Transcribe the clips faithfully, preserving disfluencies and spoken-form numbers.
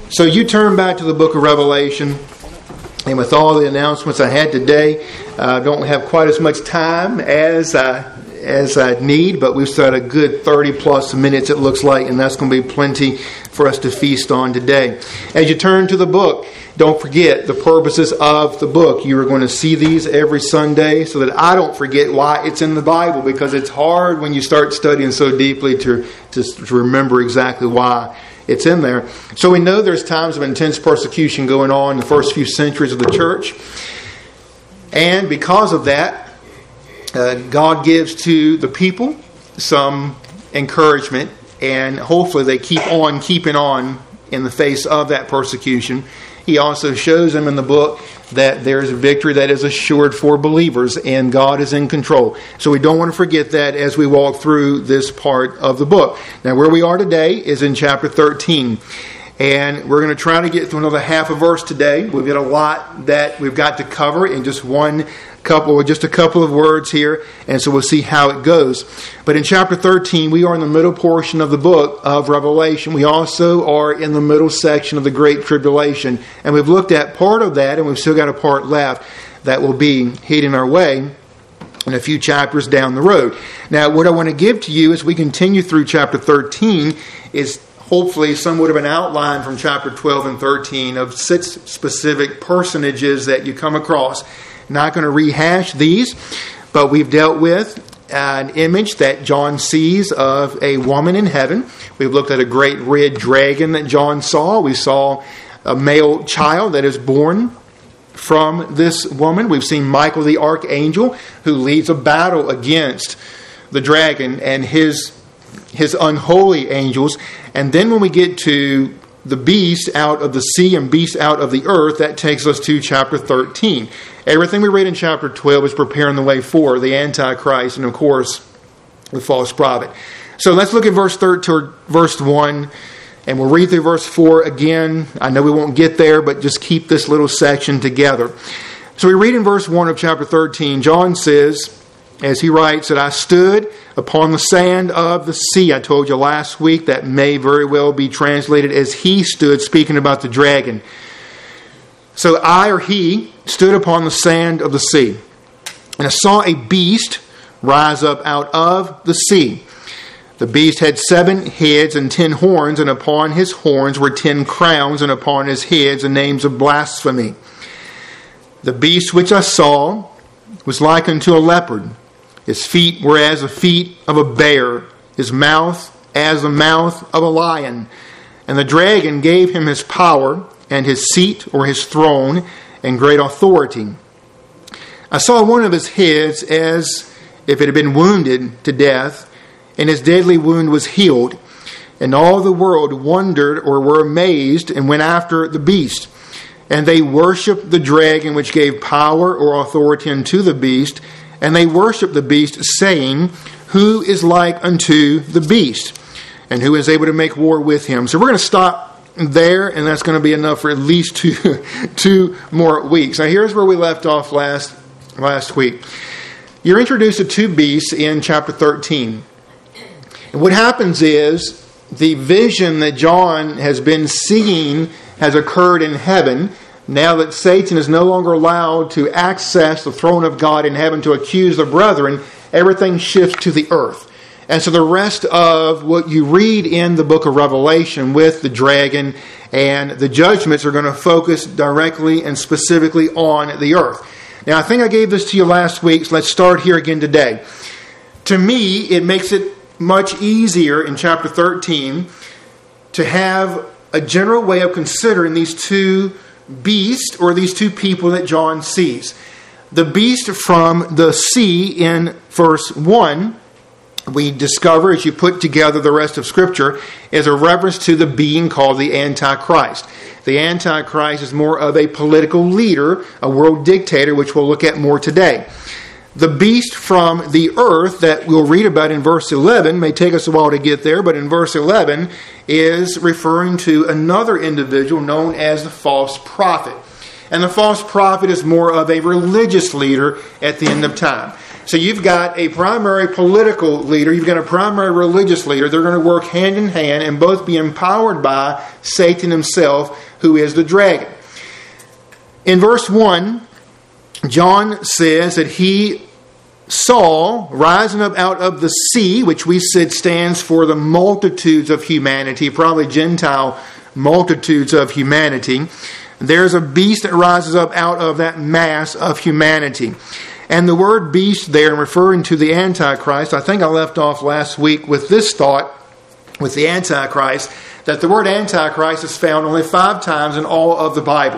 So you turn back to the book of Revelation, and with all the announcements I had today, I uh, don't have quite as much time as I, as I need, but we've still got a good thirty plus minutes it looks like, and that's going to be plenty for us to feast on today. As you turn to the book, don't forget the purposes of the book. You are going to see these every Sunday so that I don't forget why it's in the Bible, because it's hard when you start studying so deeply to, to, to remember exactly why it's in there. So we know there's times of intense persecution going on in the first few centuries of the church. And because of that, uh, God gives to the people some encouragement, and hopefully they keep on keeping on in the face of that persecution. He also shows them in the book that there's a victory that is assured for believers, and God is in control. So we don't want to forget that as we walk through this part of the book. Now, where we are today is in chapter thirteen. And we're going to try to get through another half a verse today. We've got a lot that we've got to cover in just one couple, just a couple of words here. And so we'll see how it goes. But in chapter thirteen, we are in the middle portion of the book of Revelation. We also are in the middle section of the Great Tribulation. And we've looked at part of that, and we've still got a part left that will be heading our way in a few chapters down the road. Now, what I want to give to you as we continue through chapter thirteen is hopefully somewhat of an outline from chapter twelve and thirteen of six specific personages that you come across. Not going to rehash these, but we've dealt with an image that John sees of a woman in heaven. We've looked at a great red dragon that John saw. We saw a male child that is born from this woman. We've seen Michael the archangel, who leads a battle against the dragon and his his unholy angels. And then when we get to the beast out of the sea and beast out of the earth, that takes us to chapter thirteen. Everything we read in chapter twelve is preparing the way for the Antichrist and, of course, the false prophet. So let's look at verse thirteen, verse one, and we'll read through verse four again. I know we won't get there, but just keep this little section together. So we read in verse one of chapter thirteen, John says, as he writes, that I stood upon the sand of the sea. I told you last week that may very well be translated as he stood, speaking about the dragon. So I, or he, stood upon the sand of the sea, and I saw a beast rise up out of the sea. The beast had seven heads and ten horns, and upon his horns were ten crowns, and upon his heads the names of blasphemy. The beast which I saw was like unto a leopard. His feet were as the feet of a bear, his mouth as the mouth of a lion. And the dragon gave him his power and his seat or his throne and great authority. I saw one of his heads as if it had been wounded to death, and his deadly wound was healed. And all the world wondered or were amazed and went after the beast. And they worshipped the dragon which gave power or authority unto the beast. And they worshipped the beast, saying, who is like unto the beast? And who is able to make war with him? So we're going to stop there, and that's going to be enough for at least two, two more weeks. Now here's where we left off last, last week. You're introduced to two beasts in chapter thirteen. And what happens is the vision that John has been seeing has occurred in heaven. Now that Satan is no longer allowed to access the throne of God in heaven to accuse the brethren, everything shifts to the earth. And so the rest of what you read in the book of Revelation with the dragon and the judgments are going to focus directly and specifically on the earth. Now, I think I gave this to you last week, so let's start here again today. To me, it makes it much easier in chapter thirteen to have a general way of considering these two beasts or these two people that John sees. The beast from the sea in verse one, we discover as you put together the rest of Scripture, is a reference to the being called the Antichrist. The Antichrist is more of a political leader, a world dictator, which we'll look at more today. The beast from the earth that we'll read about in verse eleven, may take us a while to get there, but in verse eleven is referring to another individual known as the false prophet. And the false prophet is more of a religious leader at the end of time. So you've got a primary political leader, you've got a primary religious leader. They're going to work hand in hand and both be empowered by Satan himself, who is the dragon. In verse one, John says that he saw rising up out of the sea, which we said stands for the multitudes of humanity, probably Gentile multitudes of humanity. There's a beast that rises up out of that mass of humanity. And the word beast there, referring to the Antichrist, I think I left off last week with this thought, with the Antichrist, that the word Antichrist is found only five times in all of the Bible.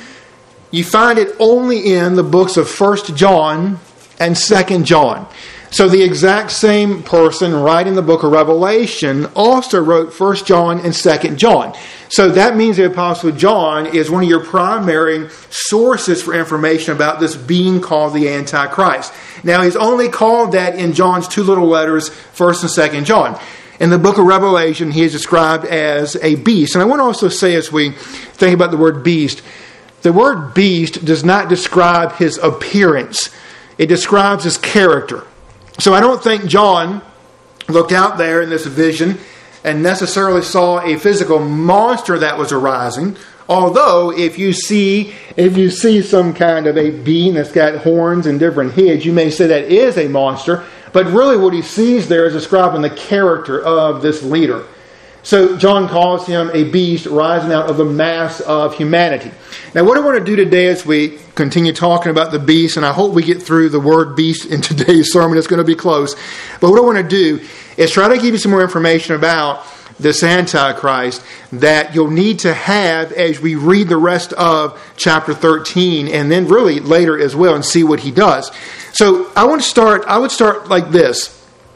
You find it only in the books of First John and Second John. So the exact same person writing the book of Revelation also wrote First John and Second John. So that means the Apostle John is one of your primary sources for information about this being called the Antichrist. Now, he's only called that in John's two little letters, First and Second John. In the book of Revelation, he is described as a beast. And I want to also say, as we think about the word beast, the word beast does not describe his appearance. It describes his character. So I don't think John looked out there in this vision and necessarily saw a physical monster that was arising. Although if you see if you see some kind of a being that's got horns and different heads, you may say that is a monster. But really what he sees there is describing the character of this leader. So John calls him a beast rising out of the mass of humanity. Now what I want to do today as we continue talking about the beast, and I hope we get through the word beast in today's sermon, it's going to be close. But what I want to do is try to give you some more information about this Antichrist that you'll need to have as we read the rest of chapter thirteen and then really later as well and see what he does. So I want to start, I would start like this.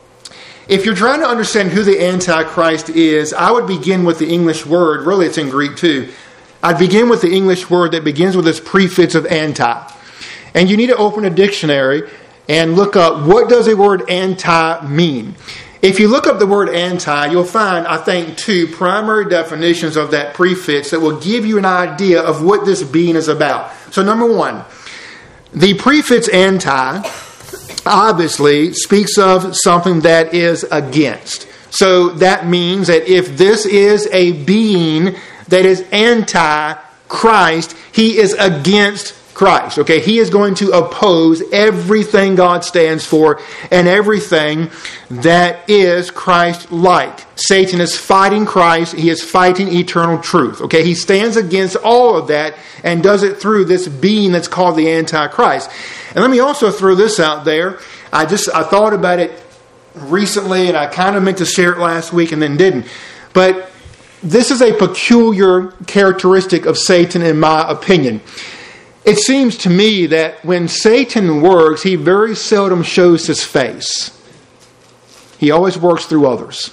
If you're trying to understand who the Antichrist is, I would begin with the English word. Really, it's in Greek too. I'd begin with the English word that begins with this prefix of anti. And you need to open a dictionary and look up, what does the word anti mean? If you look up the word anti, you'll find, I think, two primary definitions of that prefix that will give you an idea of what this being is about. So number one, the prefix anti obviously speaks of something that is against. So that means that if this is a being that is anti-Christ, he is against Christ. Okay, he is going to oppose everything God stands for and everything that is Christ-like. Satan is fighting Christ. He is fighting eternal truth. Okay, he stands against all of that and does it through this being that's called the Antichrist. And let me also throw this out there. I just I thought about it recently, and I kind of meant to share it last week and then didn't. But this is a peculiar characteristic of Satan, in my opinion. It seems to me that when Satan works, he very seldom shows his face. He always works through others.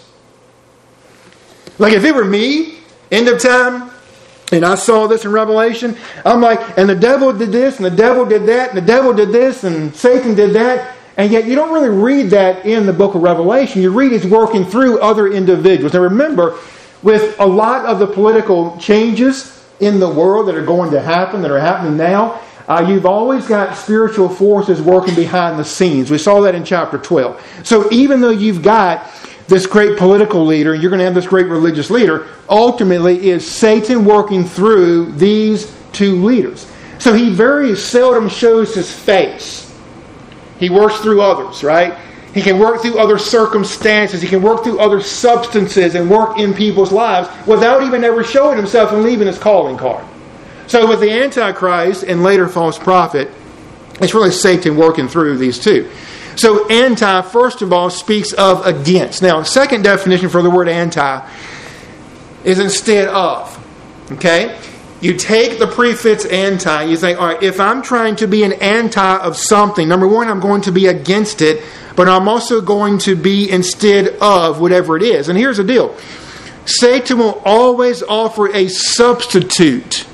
Like if it were me, end of time, and I saw this in Revelation, I'm like, and the devil did this, and the devil did that, and the devil did this, and Satan did that. And yet you don't really read that in the book of Revelation. You read he's working through other individuals. Now remember, with a lot of the political changes in the world that are going to happen, that are happening now, uh, you've always got spiritual forces working behind the scenes. We saw that in chapter twelve. So even though you've got this great political leader, and you're going to have this great religious leader, ultimately is Satan working through these two leaders. So he very seldom shows his face. He works through others, right? He can work through other circumstances. He can work through other substances and work in people's lives without even ever showing himself and leaving his calling card. So with the Antichrist and later false prophet, it's really Satan working through these two. So anti, first of all, speaks of against. Now, second definition for the word anti is instead of. Okay? You take the prefix anti, you think, all right, if I'm trying to be an anti of something, number one, I'm going to be against it, but I'm also going to be instead of whatever it is. And here's the deal. Satan will always offer a substitute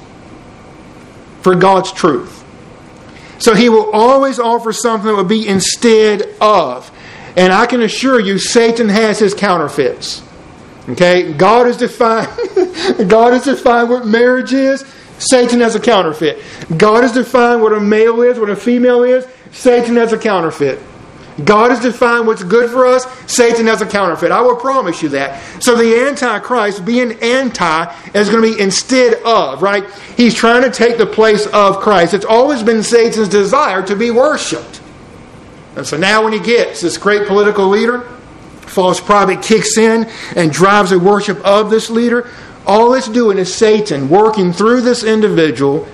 for God's truth. So he will always offer something that will be instead of. And I can assure you, Satan has his counterfeits. Okay? God has defined, God has defined what marriage is. Satan has a counterfeit. God has defined what a male is, what a female is. Satan has a counterfeit. God has defined what's good for us. Satan has a counterfeit. I will promise you that. So the Antichrist, being anti, is going to be instead of, right? He's trying to take the place of Christ. It's always been Satan's desire to be worshipped. And so now when he gets this great political leader, false prophet kicks in and drives the worship of this leader, all it's doing is Satan working through this individual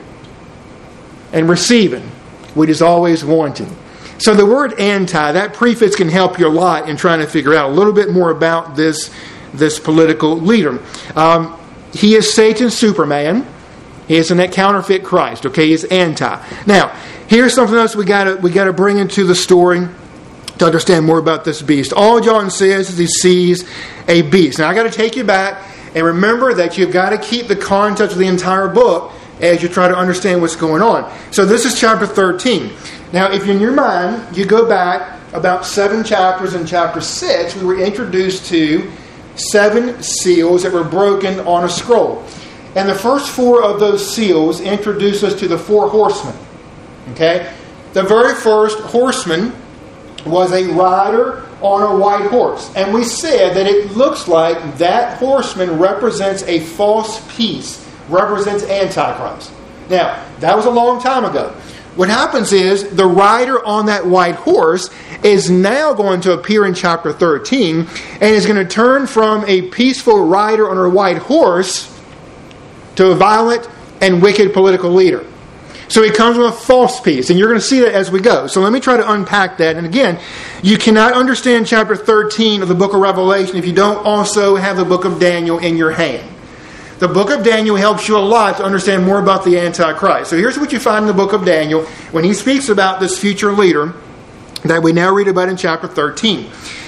and receiving what he's always wanting. So the word anti, that prefix can help you a lot in trying to figure out a little bit more about this, this political leader. Um, he is Satan's Superman. He is in that counterfeit Christ. Okay, he's anti. Now, here's something else we gotta we gotta bring into the story to understand more about this beast. All John says is he sees a beast. Now I got to take you back and remember that you've got to keep the context of the entire book as you try to understand what's going on. So this is chapter thirteen. Now if in your mind you go back about seven chapters, in chapter six we were introduced to seven seals that were broken on a scroll. And the first four of those seals introduce us to the four horsemen. Okay? The very first horseman was a rider on a white horse. And we said that it looks like that horseman represents a false peace, represents Antichrist. Now, that was a long time ago. What happens is the rider on that white horse is now going to appear in chapter thirteen and is going to turn from a peaceful rider on a white horse to a violent and wicked political leader. So he comes with a false peace, and you're going to see that as we go. So let me try to unpack that. And again, you cannot understand chapter thirteen of the book of Revelation if you don't also have the book of Daniel in your hand. The book of Daniel helps you a lot to understand more about the Antichrist. So here's what you find in the book of Daniel when he speaks about this future leader that we now read about in chapter thirteen.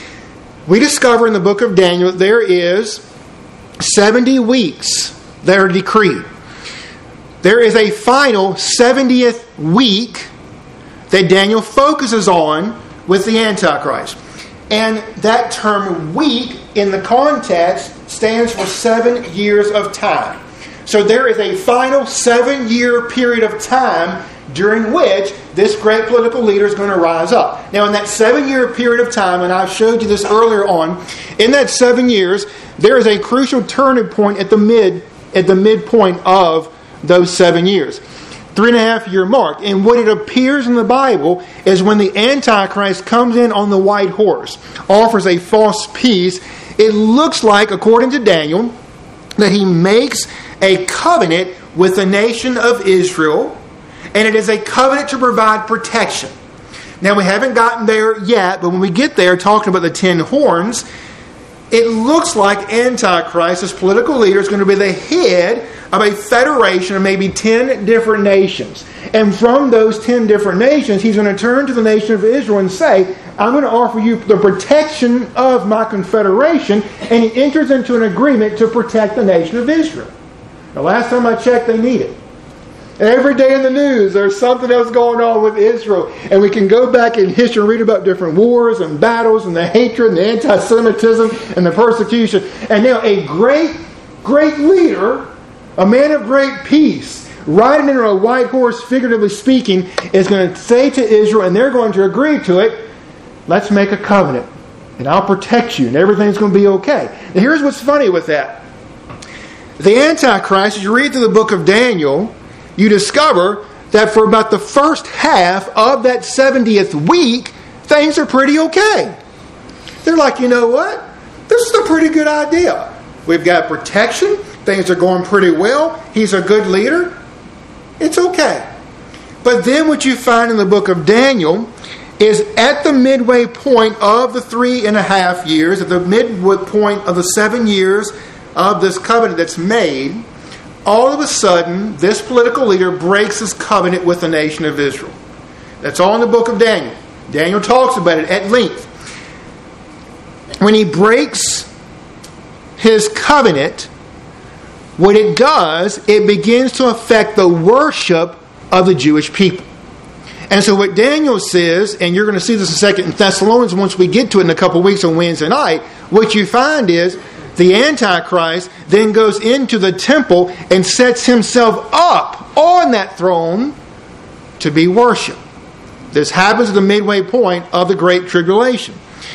We discover in the book of Daniel that there is seventy weeks that are decreed. There is a final seventieth week that Daniel focuses on with the Antichrist. And that term week in the context stands for seven years of time. So there is a final seven-year period of time during which this great political leader is going to rise up. Now in that seven-year period of time, and I showed you this earlier on, in that seven years, there is a crucial turning point at the mid, at the midpoint of those seven years. Three and a half year mark. And what it appears in the Bible is when the Antichrist comes in on the white horse, offers a false peace, it looks like, according to Daniel, that he makes a covenant with the nation of Israel, and it is a covenant to provide protection. Now we haven't gotten there yet, but when we get there, talking about the ten horns, it looks like Antichrist, this political leader, is going to be the head of a federation of maybe ten different nations. And from those ten different nations, he's going to turn to the nation of Israel and say, I'm going to offer you the protection of my confederation. And he enters into an agreement to protect the nation of Israel. The last time I checked, they need it. Every day in the news, there's something else going on with Israel. And we can go back in history and read about different wars and battles and the hatred and the anti-Semitism and the persecution. And now a great, great leader, a man of great peace, riding in a white horse, figuratively speaking, is going to say to Israel, and they're going to agree to it, let's make a covenant. And I'll protect you and everything's going to be okay. Now here's what's funny with that. The Antichrist, as you read through the book of Daniel, you discover that for about the first half of that seventieth week, things are pretty okay. They're like, you know what? This is a pretty good idea. We've got protection. Things are going pretty well. He's a good leader. It's okay. But then what you find in the book of Daniel is at the midway point of the three and a half years, at the midway point of the seven years of this covenant that's made, all of a sudden, this political leader breaks his covenant with the nation of Israel. That's all in the book of Daniel. Daniel talks about it at length. When he breaks his covenant, what it does, it begins to affect the worship of the Jewish people. And so what Daniel says, and you're going to see this in Second Thessalonians once we get to it in a couple of weeks on Wednesday night, what you find is the Antichrist then goes into the temple and sets himself up on that throne to be worshipped. This happens at the midway point of the Great Tribulation.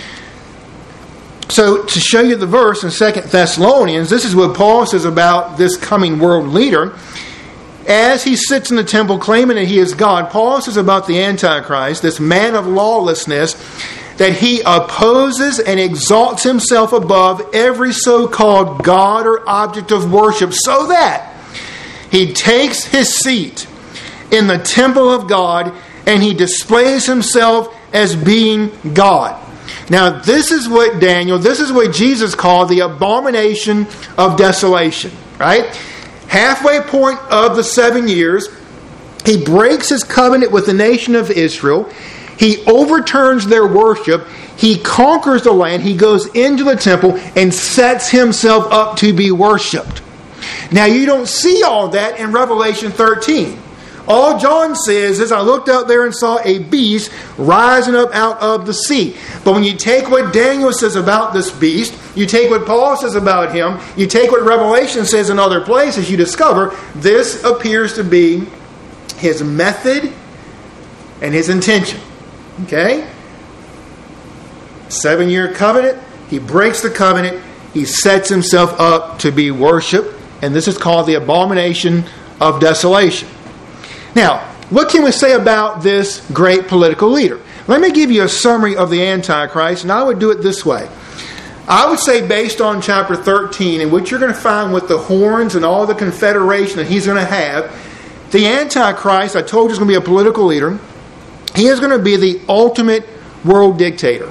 So, to show you the verse in Second Thessalonians, this is what Paul says about this coming world leader. As he sits in the temple claiming that he is God, Paul says about the Antichrist, this man of lawlessness, that he opposes and exalts himself above every so-called God or object of worship, so that he takes his seat in the temple of God and he displays himself as being God. Now, this is what Daniel, this is what Jesus called the abomination of desolation, right? Halfway point of the seven years, he breaks his covenant with the nation of Israel. He overturns their worship. He conquers the land. He goes into the temple and sets himself up to be worshipped. Now, you don't see all that in Revelation thirteen. All John says is, I looked out there and saw a beast rising up out of the sea. But when you take what Daniel says about this beast, you take what Paul says about him, you take what Revelation says in other places, you discover this appears to be his method and his intention. Okay? Seven-year covenant. He breaks the covenant. He sets himself up to be worshipped. And this is called the abomination of desolation. Now, what can we say about this great political leader? Let me give you a summary of the Antichrist, and I would do it this way. I would say, based on chapter thirteen, and what you're going to find with the horns and all the confederation that he's going to have, the Antichrist, I told you, is going to be a political leader. He is going to be the ultimate world dictator.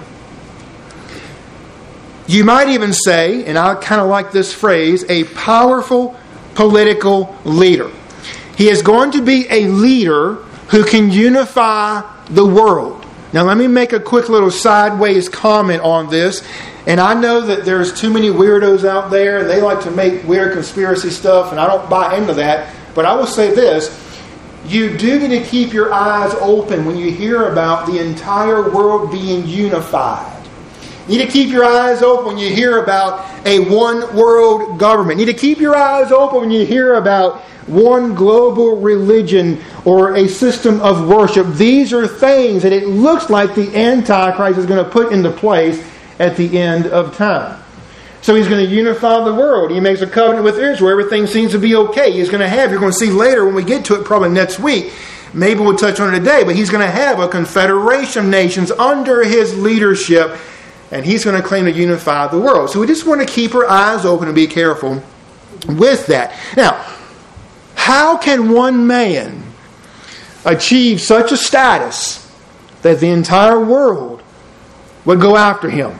You might even say, and I kind of like this phrase, a powerful political leader. He is going to be a leader who can unify the world. Now, let me make a quick little sideways comment on this. And I know that there's too many weirdos out there, and they like to make weird conspiracy stuff, and I don't buy into that. But I will say this. You do need to keep your eyes open when you hear about the entire world being unified. You need to keep your eyes open when you hear about a one world government. You need to keep your eyes open when you hear about one global religion or a system of worship. These are things that it looks like the Antichrist is going to put into place at the end of time. So he's going to unify the world. He makes a covenant with Israel. Everything seems to be okay. He's going to have, you're going to see later when we get to it, probably next week, maybe we'll touch on it today, but he's going to have a confederation of nations under his leadership, and he's going to claim to unify the world. So we just want to keep our eyes open and be careful with that. Now, how can one man achieve such a status that the entire world would go after him?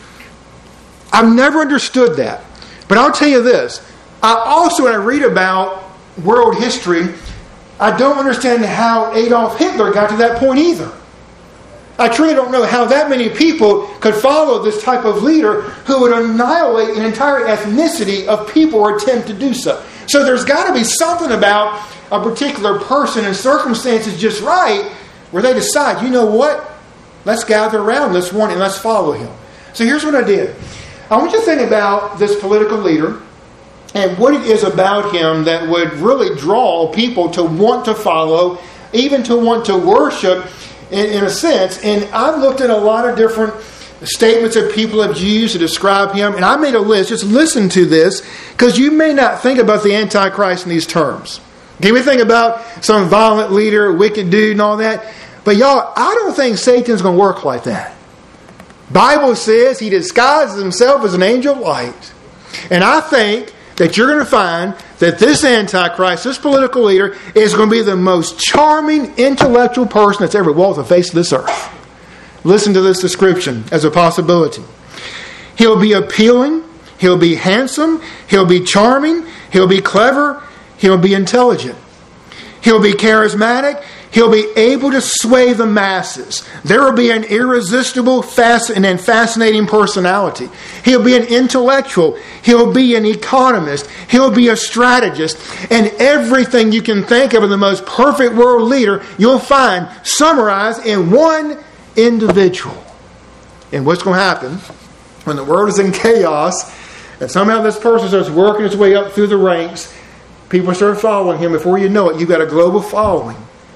I've never understood that. But I'll tell you this. I also, when I read about world history, I don't understand how Adolf Hitler got to that point either. I truly don't know how that many people could follow this type of leader who would annihilate an entire ethnicity of people or attempt to do so. So there's got to be something about a particular person and circumstances just right where they decide, you know what? Let's gather around this one and let's follow him. So here's what I did. I want you to think about this political leader and what it is about him that would really draw people to want to follow, even to want to worship in, in a sense. And I've looked at a lot of different statements that people have used to describe him. And I made a list. Just listen to this, because you may not think about the Antichrist in these terms. Okay, we think about some violent leader, wicked dude and all that. But y'all, I don't think Satan's going to work like that. Bible says he disguises himself as an angel of light. And I think that you're going to find that this Antichrist, this political leader, is going to be the most charming, intellectual person that's ever walked the face of this earth. Listen to this description as a possibility. He'll be appealing. He'll be handsome. He'll be charming. He'll be clever. He'll be intelligent. He'll be charismatic. He'll be able to sway the masses. There will be an irresistible fast and fascinating personality. He'll be an intellectual. He'll be an economist. He'll be a strategist. And everything you can think of in the most perfect world leader, you'll find summarized in one individual. And what's going to happen when the world is in chaos and somehow this person starts working his way up through the ranks, people start following him. Before you know it, you've got a global following.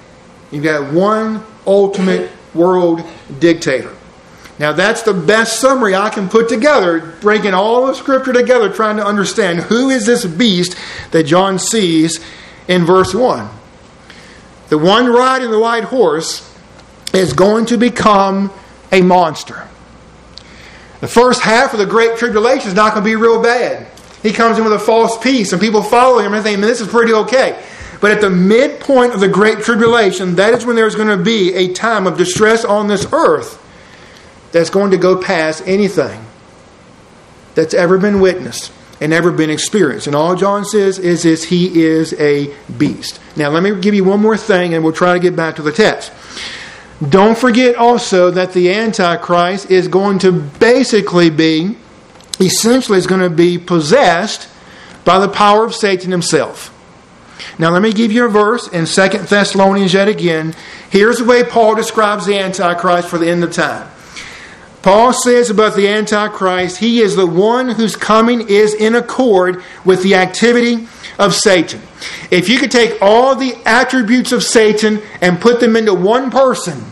You've got one ultimate world dictator. Now that's the best summary I can put together, bringing all of Scripture together, trying to understand who is this beast that John sees in verse one. The one riding the white horse is going to become a monster. The first half of the Great Tribulation is not going to be real bad. He comes in with a false peace and people follow him and think, man, this is pretty okay. But at the midpoint of the Great Tribulation, that is when there's going to be a time of distress on this earth that's going to go past anything that's ever been witnessed and ever been experienced. And all John says is, is he is a beast. Now let me give you one more thing and we'll try to get back to the text. Don't forget also that the Antichrist is going to basically be, essentially is going to be possessed by the power of Satan himself. Now let me give you a verse in Second Thessalonians yet again. Here's the way Paul describes the Antichrist for the end of time. Paul says about the Antichrist, he is the one whose coming is in accord with the activity of Satan. If you could take all the attributes of Satan and put them into one person,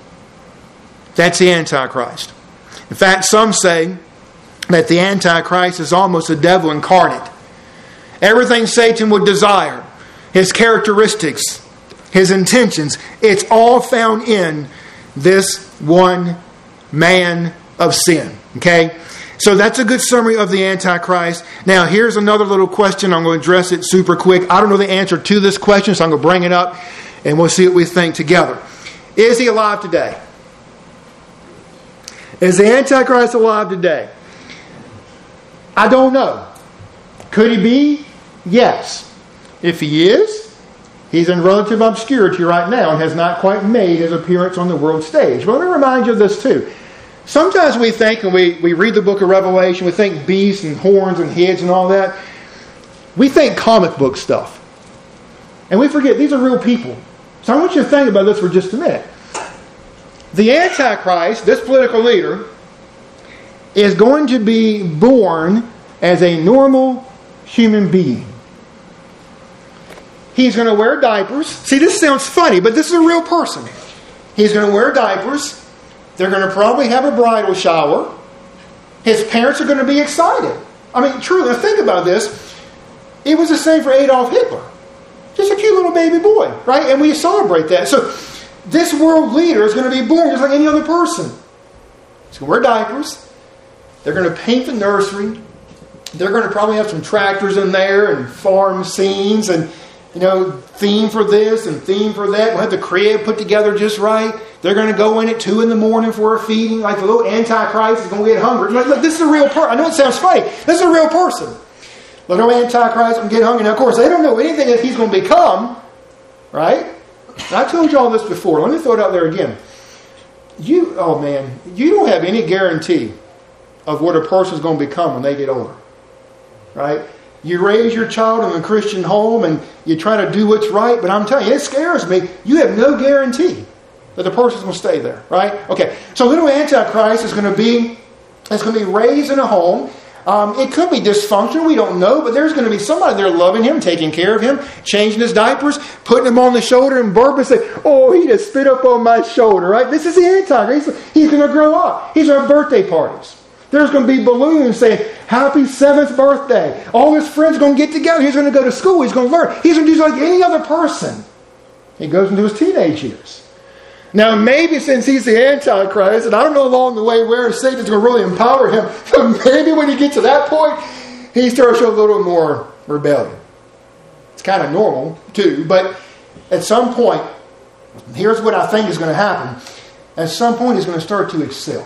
that's the Antichrist. In fact, some say that the Antichrist is almost a devil incarnate. Everything Satan would desire, his characteristics, his intentions, it's all found in this one man of sin. Okay? So that's a good summary of the Antichrist. Now here's another little question. I'm going to address it super quick. I don't know the answer to this question, so I'm going to bring it up and we'll see what we think together. Is he alive today? Is the Antichrist alive today? I don't know. Could he be? Yes. If he is, he's in relative obscurity right now and has not quite made his appearance on the world stage. But let me remind you of this too. Sometimes we think, and we, we read the book of Revelation, we think beasts and horns and heads and all that. We think comic book stuff. And we forget these are real people. So I want you to think about this for just a minute. The Antichrist, this political leader, is going to be born as a normal human being. He's going to wear diapers. See, this sounds funny, but this is a real person. He's going to wear diapers. They're going to probably have a bridal shower. His parents are going to be excited. I mean, truly, think about this. It was the same for Adolf Hitler. Just a cute little baby boy, right? And we celebrate that. So this world leader is going to be born just like any other person. He's going to wear diapers. They're going to paint the nursery. They're going to probably have some tractors in there and farm scenes and, you know, theme for this and theme for that. We'll have the crib put together just right. They're going to go in at two in the morning for a feeding. Like the little Antichrist is going to get hungry. Like, look, this is a real person. I know it sounds funny. This is a real person. The little Antichrist will get hungry. Now, of course, they don't know anything that he's going to become. Right? And I told you all this before. Let me throw it out there again. You, oh man, you don't have any guarantee of what a person is going to become when they get older. Right? You raise your child in a Christian home and you try to do what's right, but I'm telling you, it scares me. You have no guarantee that the person's going to stay there, right? Okay, so little Antichrist is going to be, is going to be raised in a home. Um, it could be dysfunctional, we don't know, but there's going to be somebody there loving him, taking care of him, changing his diapers, putting him on the shoulder and burp and say, oh, he just spit up on my shoulder, right? This is the Antichrist. He's, he's going to grow up. He's going to have birthday parties. There's going to be balloons saying, happy seventh birthday. All his friends are going to get together. He's going to go to school. He's going to learn. He's going to do like any other person. He goes into his teenage years. Now, maybe since he's the Antichrist, and I don't know along the way where Satan's going to really empower him, but maybe when he gets to that point, he starts a little more rebellion. It's kind of normal, too. But at some point, here's what I think is going to happen. At some point, he's going to start to excel.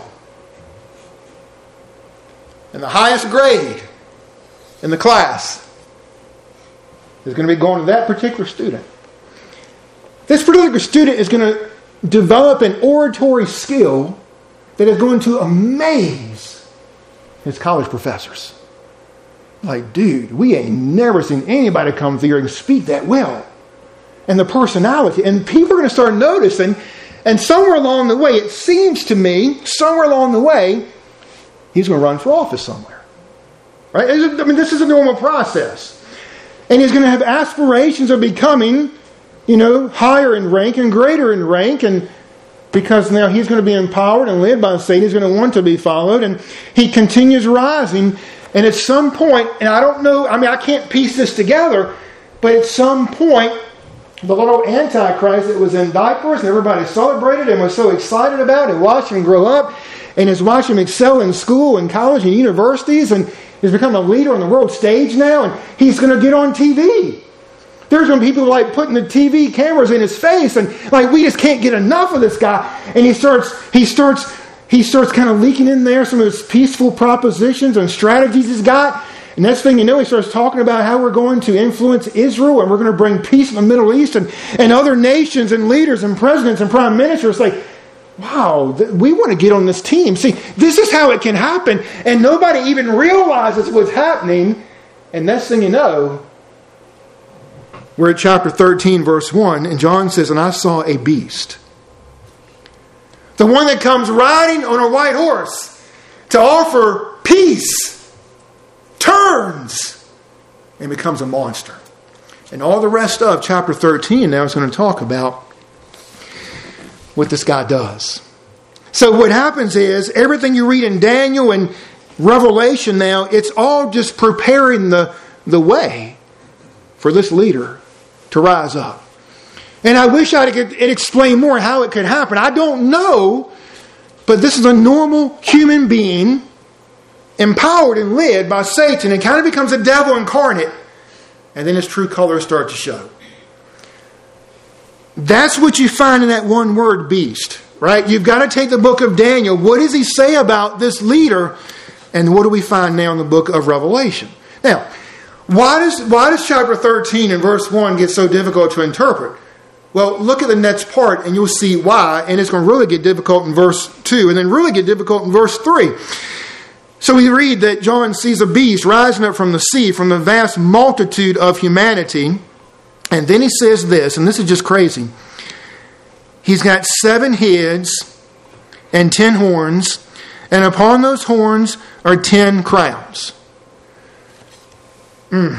And the highest grade in the class is going to be going to that particular student. This particular student is going to develop an oratory skill that is going to amaze his college professors. Like, dude, we ain't never seen anybody come through here and speak that well. And the personality. And people are going to start noticing. And somewhere along the way, it seems to me, somewhere along the way, he's going to run for office somewhere. Right? I mean, this is a normal process. And he's going to have aspirations of becoming you know, higher in rank and greater in rank, and because now he's going to be empowered and led by Satan, he's going to want to be followed, and he continues rising. And at some point, and I don't know, I mean, I can't piece this together, but at some point, the little Antichrist that was in diapers and everybody celebrated and was so excited about and watched him grow up and has watched him excel in school and college and universities and has become a leader on the world stage now, and he's going to get on T V. There's going to be people like putting the T V cameras in his face, and like, we just can't get enough of this guy. And he starts, he starts, he starts kind of leaking in there some of his peaceful propositions and strategies he's got. And next thing you know, he starts talking about how we're going to influence Israel and we're going to bring peace in the Middle East and, and other nations and leaders and presidents and prime ministers. Like, wow, th- we want to get on this team. See, this is how it can happen. And nobody even realizes what's happening. And next thing you know, we're at chapter thirteen, verse one. And John says, and I saw a beast. The one that comes riding on a white horse to offer peace. Turns and becomes a monster. And all the rest of chapter thirteen now is going to talk about what this guy does. So what happens is everything you read in Daniel and Revelation now, it's all just preparing the, the way for this leader to rise up. And I wish I could explain more how it could happen. I don't know, but this is a normal human being empowered and led by Satan, and kind of becomes a devil incarnate, and then his true colors start to show. That's what you find in that one word, beast, right? You've got to take the book of Daniel. What does he say about this leader? And what do we find now in the book of Revelation? Now, why does, why does chapter thirteen and verse one get so difficult to interpret? Well, look at the next part and you'll see why, and it's going to really get difficult in verse two, and then really get difficult in verse three. So we read that John sees a beast rising up from the sea, from the vast multitude of humanity. And then he says this, and this is just crazy. He's got seven heads and ten horns, and upon those horns are ten crowns. Mm.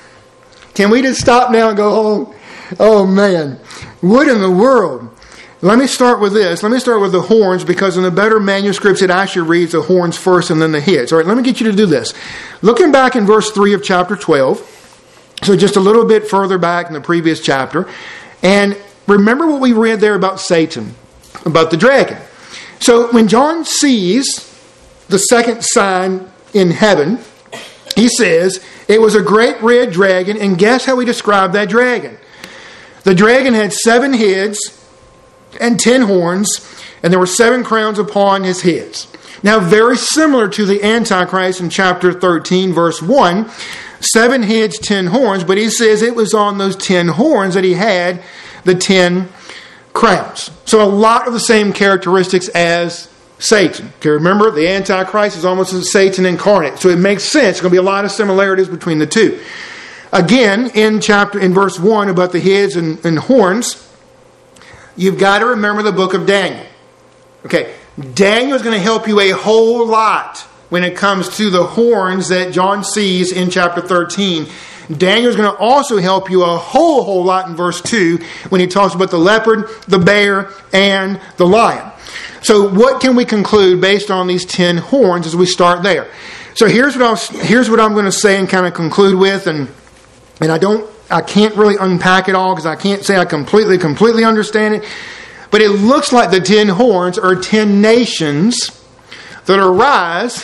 Can we just stop now and go home? Oh man, what in the world? Let me start with this. Let me start with the horns, because in the better manuscripts it actually reads the horns first and then the heads. All right, let me get you to do this. Looking back in verse three of chapter twelve, so just a little bit further back in the previous chapter, and remember what we read there about Satan, about the dragon. So when John sees the second sign in heaven, he says it was a great red dragon, and guess how he described that dragon? The dragon had seven heads and ten horns, and there were seven crowns upon his heads. Now, very similar to the Antichrist in chapter thirteen, verse one, seven heads, ten horns, but he says it was on those ten horns that he had the ten crowns. So a lot of the same characteristics as Satan. Okay, remember, the Antichrist is almost as Satan incarnate, so it makes sense. There's going to be a lot of similarities between the two. Again, in chapter in verse one about the heads and, and horns, you've got to remember the book of Daniel. Okay, Daniel is going to help you a whole lot when it comes to the horns that John sees in chapter thirteen. Daniel is going to also help you a whole, whole lot in verse two when he talks about the leopard, the bear, and the lion. So what can we conclude based on these ten horns as we start there? So here's what, I'll, here's what I'm going to say and kind of conclude with, and, and I don't I can't really unpack it all because I can't say I completely, completely understand it. But it looks like the ten horns are ten nations that arise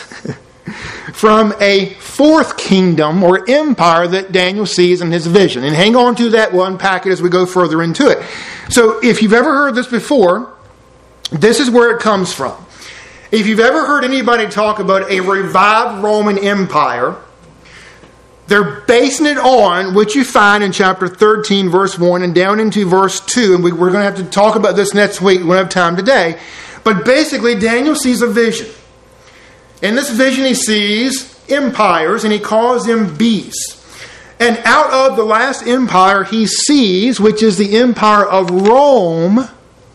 from a fourth kingdom or empire that Daniel sees in his vision. And hang on to that. We'll unpack it as we go further into it. So if you've ever heard this before, this is where it comes from. If you've ever heard anybody talk about a revived Roman Empire, they're basing it on what you find in chapter thirteen, verse one, and down into verse two. And we, we're going to have to talk about this next week. We don't have time today. But basically, Daniel sees a vision. In this vision, he sees empires, and he calls them beasts. And out of the last empire he sees, which is the empire of Rome,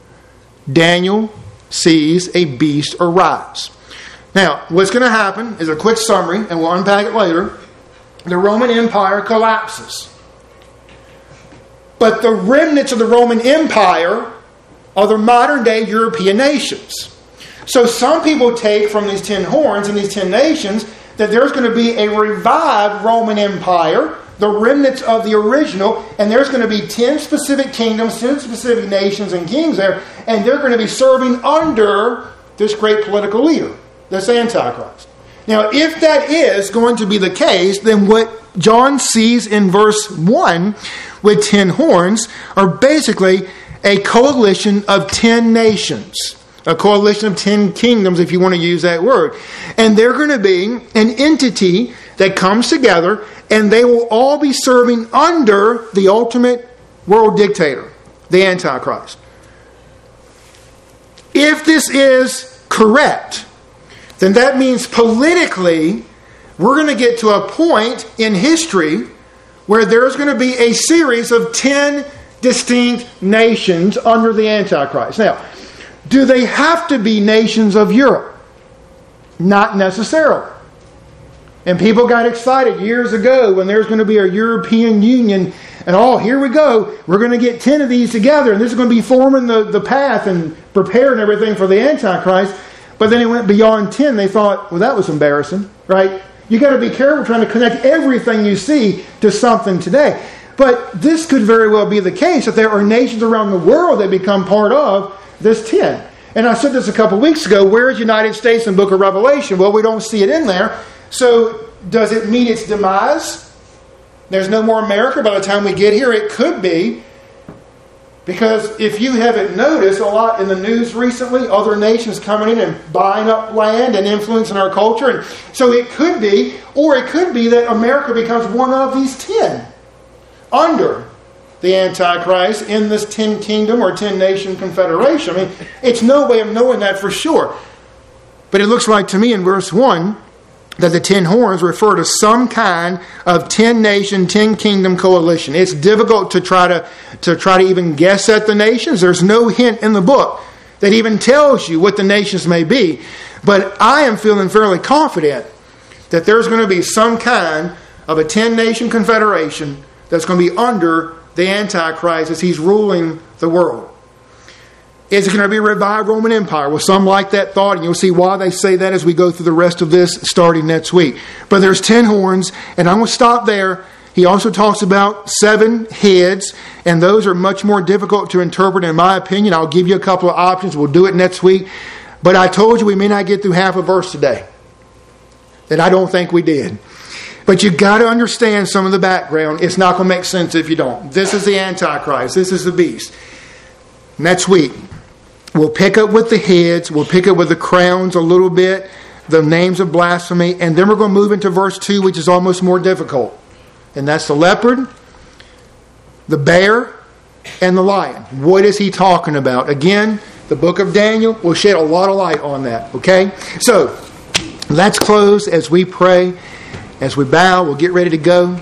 Daniel sees a beast arise. Now, what's going to happen is a quick summary, and we'll unpack it later. The Roman Empire collapses. But the remnants of the Roman Empire are the modern day European nations. So some people take from these ten horns and these ten nations that there's going to be a revived Roman Empire, the remnants of the original, and there's going to be ten specific kingdoms, ten specific nations and kings there, and they're going to be serving under this great political leader, this Antichrist. Now, if that is going to be the case, then what John sees in verse one with ten horns are basically a coalition of ten nations. A coalition of ten kingdoms, if you want to use that word. And they're going to be an entity that comes together, and they will all be serving under the ultimate world dictator, the Antichrist. If this is correct, then that means politically, we're going to get to a point in history where there's going to be a series of ten distinct nations under the Antichrist. Now, do they have to be nations of Europe? Not necessarily. And people got excited years ago when there's going to be a European Union, and oh, here we go. We're going to get ten of these together, and this is going to be forming the, the path and preparing everything for the Antichrist. But then it went beyond ten. They thought, well, that was embarrassing, right? You got to be careful trying to connect everything you see to something today. But this could very well be the case, that there are nations around the world that become part of this ten. And I said this a couple weeks ago, where is United States in the book of Revelation? Well, we don't see it in there. So does it mean its demise? There's no more America by the time we get here? It could be. Because if you haven't noticed, a lot in the news recently, other nations coming in and buying up land and influencing our culture. And so it could be, or it could be that America becomes one of these ten under the Antichrist in this ten kingdom or ten nation confederation. I mean, it's no way of knowing that for sure. But it looks like to me in verse one that the ten horns refer to some kind of ten nation, ten kingdom coalition. It's difficult to try to, to try to even guess at the nations. There's no hint in the book that even tells you what the nations may be. But I am feeling fairly confident that there's going to be some kind of a ten nation confederation that's going to be under the Antichrist as he's ruling the world. Is it going to be a revived Roman Empire? Well, some like that thought, and you'll see why they say that as we go through the rest of this starting next week. But there's ten horns, and I'm going to stop there. He also talks about seven heads, and those are much more difficult to interpret in my opinion. I'll give you a couple of options. We'll do it next week. But I told you we may not get through half a verse today. And I don't think we did. But you've got to understand some of the background. It's not going to make sense if you don't. This is the Antichrist. This is the beast. Next week, we'll pick up with the heads. We'll pick up with the crowns a little bit, the names of blasphemy. And then we're going to move into verse two, which is almost more difficult. And that's the leopard, the bear, and the lion. What is he talking about? Again, the book of Daniel will shed a lot of light on that. Okay? So, let's close as we pray. As we bow, we'll get ready to go.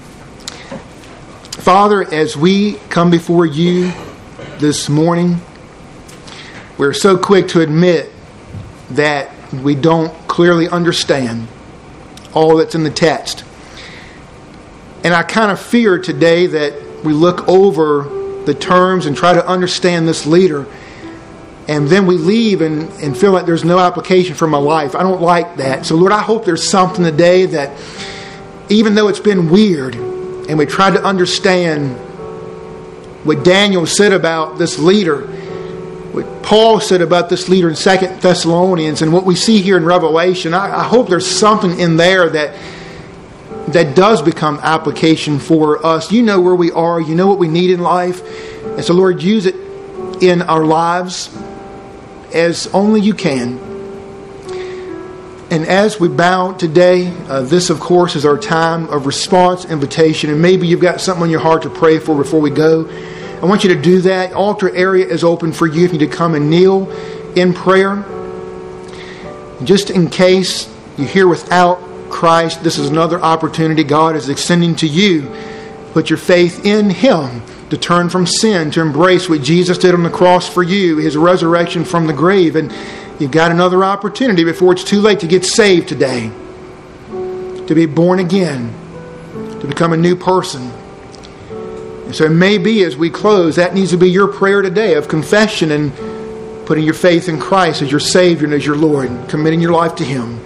Father, as we come before you this morning, we're so quick to admit that we don't clearly understand all that's in the text. And I kind of fear today that we look over the terms and try to understand this leader, and then we leave and, and feel like there's no application for my life. I don't like that. So Lord, I hope there's something today that, even though it's been weird, and we tried to understand what Daniel said about this leader, what Paul said about this leader in Second Thessalonians, and what we see here in Revelation, I, I hope there's something in there that that does become application for us. You know where we are. You know what we need in life. And so Lord, use it in our lives as only you can. And as we bow today, uh, this of course is our time of response, invitation, and maybe you've got something on your heart to pray for before we go. I want you to do that. Altar area is open for you if you need to come and kneel in prayer. Just in case you're here without Christ, this is another opportunity God is extending to you. Put your faith in Him to turn from sin, to embrace what Jesus did on the cross for you, His resurrection from the grave. And you've got another opportunity before it's too late to get saved today, to be born again, to become a new person. So it may be as we close, that needs to be your prayer today of confession and putting your faith in Christ as your Savior and as your Lord, and committing your life to Him.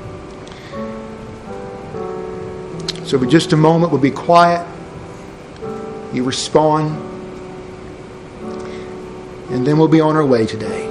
So for just a moment, we'll be quiet. You respond. And then we'll be on our way today.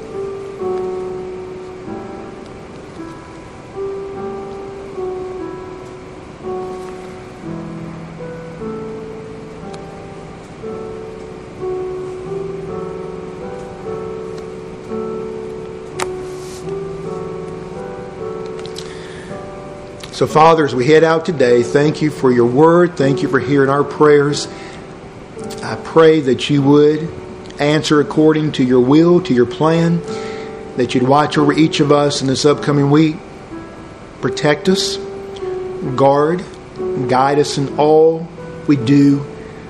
So, Father, as we head out today, thank you for your word. Thank you for hearing our prayers. I pray that you would answer according to your will, to your plan, that you'd watch over each of us in this upcoming week. Protect us, guard, guide us in all we do.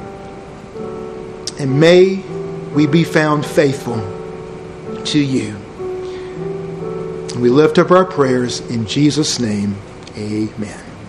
And may we be found faithful to you. We lift up our prayers in Jesus' name. Amen.